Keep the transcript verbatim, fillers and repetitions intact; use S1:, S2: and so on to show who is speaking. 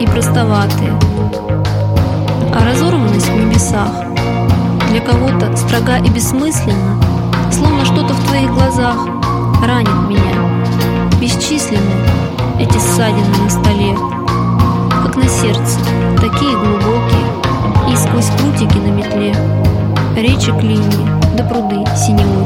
S1: и простоватые, а разорванность в небесах для кого-то строга и бессмысленна, словно что-то в твоих глазах ранит меня. Бесчисленны эти ссадины на столе, как на сердце, такие глубокие, и сквозь прутики на метле речек линии до пруды синевой.